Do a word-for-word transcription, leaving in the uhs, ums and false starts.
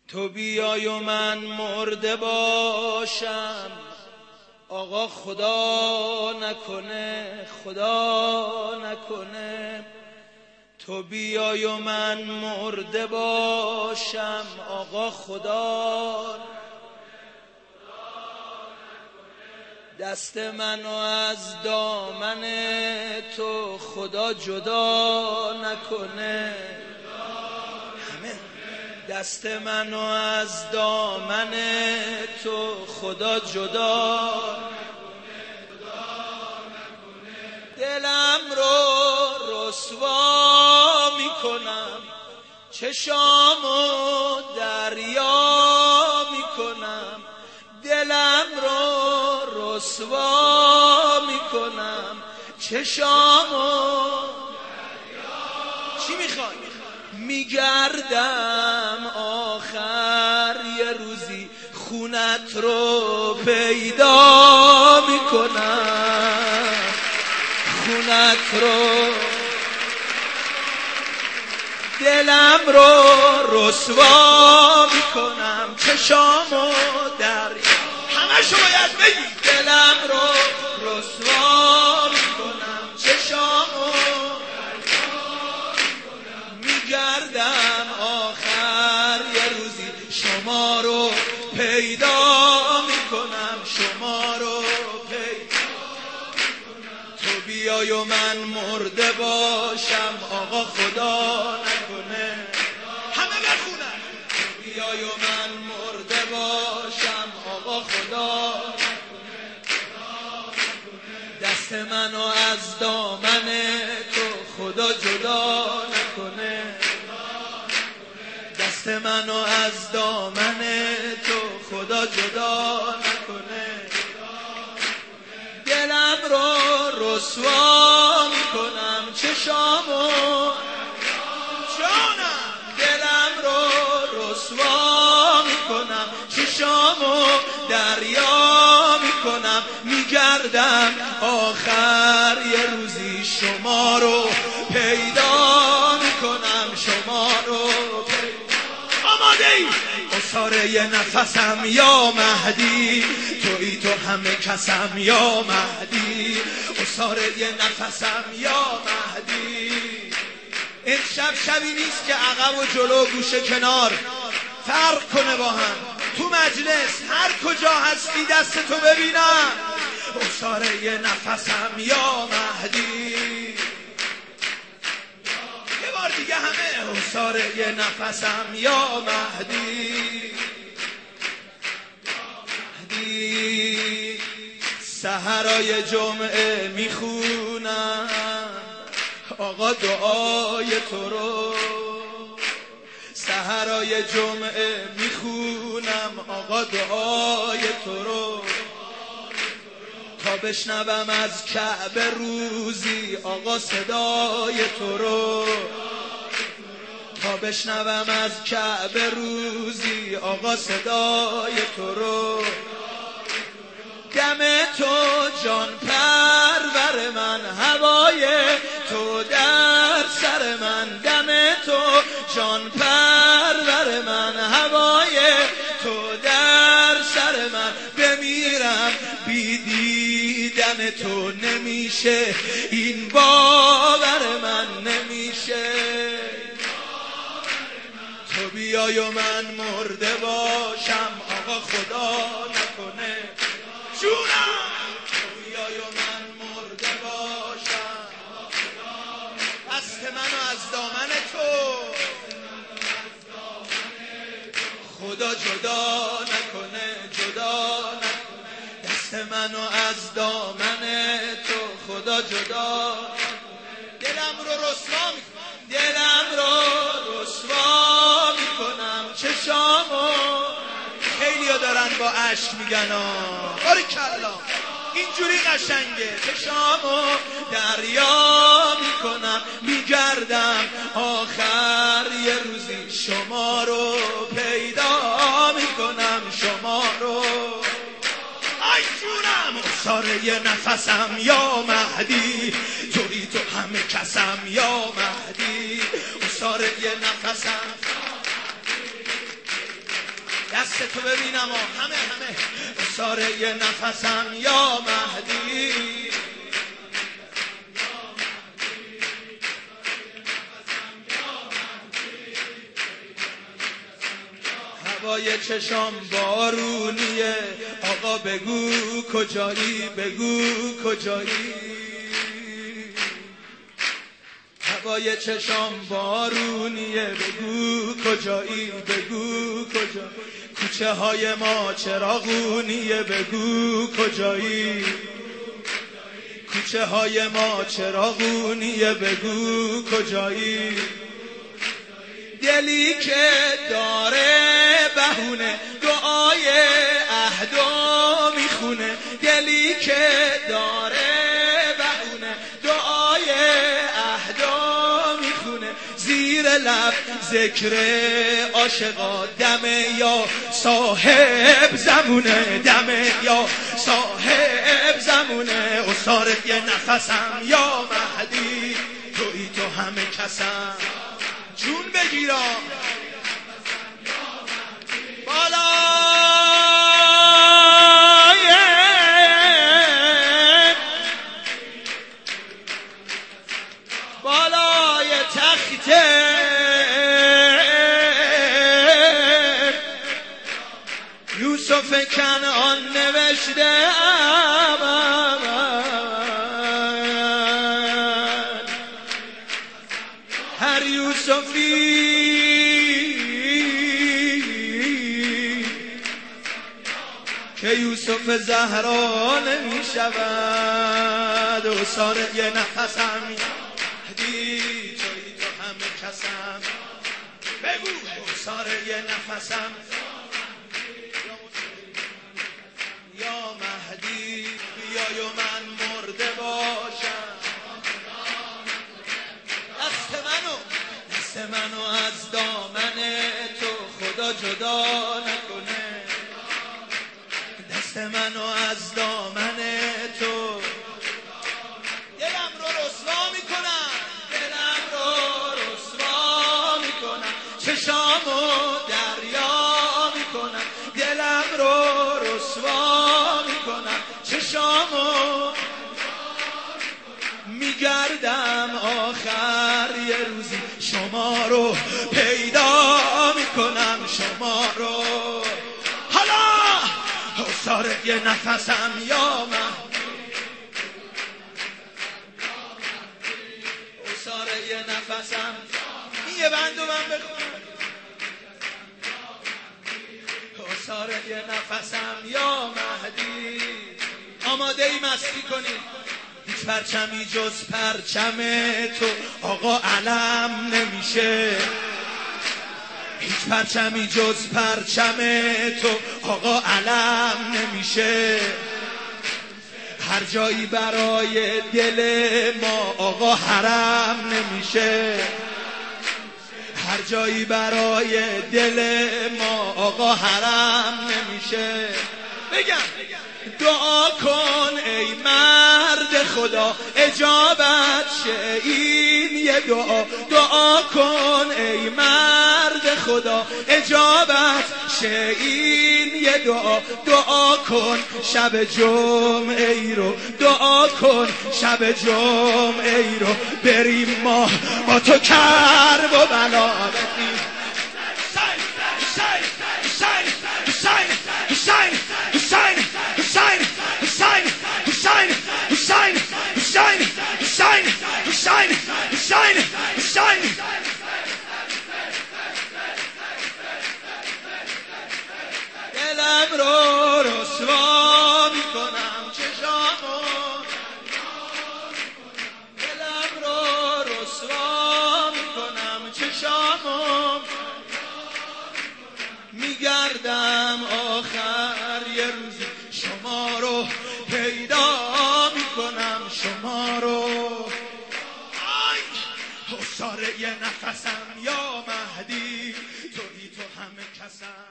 تو بیای و من مرده باشم، آقا خدا نکنه، خدا نکنه. تو بیای و من مرده باشم، آقا خدا دست منو از دامن تو خدا جدا نکنه. دست منو از دامن تو خدا جدا دلم رو رسوا میکنم، چشامو دریا میکنم. دلم رو رسوا میکنم، چشامو چی میخوای؟ میگردم آخر یه روزی خونت رو پیدا میکنم، خونت رو. دلم رو رسوا میکنم، چشامو در همشو باید بگی. دلم رو رسوا میکنم، چشامو میگردم آخر یه روزی شما رو پیدا میکنم، شما رو پیدا میکنم. تو بیای و من مرده باشم، آقا خدا نکنه. همه بخونن. تو بیای و من مرده باشم، آقا خدا نکنه. دست منو از دامن تو خدا جدا نکنه. دست منو از دامن تو خدا جدا نکنه. دلم رو رسوا میکنم، چشامو جانم. دلم رو رسوا میکنم، چشامو دریا میکنم. میگردم آخر یه روزی شما رو پیدا میکنم، شما رو پیدا. آماده ای؟ اصاره یه نفسم یا مهدی، تویی تو همه کسم یا مهدی. اصاره یه نفسم یا مهدی. این شب شبی نیست که عقب و جلو گوشه کنار فرق کنه با هم. تو مجلس هر کجا هستی دست تو ببینم. اصاره یه نفسم یا مهدی. یه بار دیگه همه. اصاره یه نفسم یا مهدی. مهدی سحرای جمعه میخونم، آقا دعای تو رو. سحرای جمعه میخونم، آقا دعای تو رو. تا بشنوم از کعبه روزی، آقا صدای تو رو. تا بشنوم از کعبه روزی، آقا صدای تو رو. دم تو جان پرور من، هوای تو در سر من. دم تو جان پرور من، هوای تو در سر من. بمیرم بی دیدن تو نمیشه، این باور من نمیشه. تو بیای و من مرده باشم، آقا خدا نکنه. جونم. تو بیای و من مرده باشم، دست منو از دامن تو خدا جدا نکنه، جدا نکنه. دست منو از دامن تو خدا جدا نکنه. دلم رو رسوا میکنم، دلم رو رسوا میکنم. چشامو خیلیا دارن با عشق میگن آه باریکلا اینجوری قشنگه. چشامو دریا میکنم، میگردم آخر یه روزی شما رو پیدا میکنم، شما رو. ای جونم. اصاره یه نفسم یا مهدی، تویی تو همه کسم یا مهدی. اصاره یه نفسم دست تو ببینم و همه همه ساره یه نفسم یا مهدی هوای چشام بارونیه آقا بگو کجایی بگو کجایی هوای چشام بارونیه بگو کجایی بگو کجایی کوچه های ما چراغونیه بگو کجایی کوچه های ما چراغونیه بگو کجایی دلی که داره بهونه دعای عهدو میخونه دلی که داره بهونه دعای عهدو میخونه زیر لب ذکر عاشقا دمه یا صاحب زمونه دمه یا صاحب زمونه اسارت یه نفسم یا مهدی توی تو همه کسم جون بگیرا بالای بالای تخت یوسف کنعان نوشته هر یوسفی که یوسف زهرا نمی شود و ساره یه نفسم مهدی توی تو همه کسم بگو و ساره یه نفسم یا مهدی بیای و من مرده باشم دست منو دست منو از دامن تو خدا جدا نکنه دست منو از دامن تو دلم رو رسوا میکنم دلم رو رسوا میکنم چشامو دریا میکنم دلم رو رسوا میکنم چشامو میگردم آخر یه روزی شما رو پیدا میکنم شما رو حالا ساره یه نفسم یا من ساره یه نفسم یه بندو من بخونم ساره یه نفسم یا مهدی آماده ای مستی کنید هیچ پرچمی جز پرچم تو آقا علم نمیشه هیچ پرچمی جز پرچم تو آقا علم نمیشه هر جایی برای دل ما آقا حرم نمیشه هر جایی برای دل ما آقا حرم نمیشه بگم دعا کن ای مرد خدا اجابت شه این یه دعا دعا کن ای مرد خدا اجابت شه این یه دعا دعا کن شب جمعه ای رو دعا کن شب جمعه ای رو بریم ما با تو کرب و بلا بدیم دلم رو رسوا میکنم چشامو دلم رو رسوا میکنم چشامو میگردم آخر یه روزی شما رو پیدا میکنم شما رو ساره یه نفسم یا مهدی توی تو همه کسم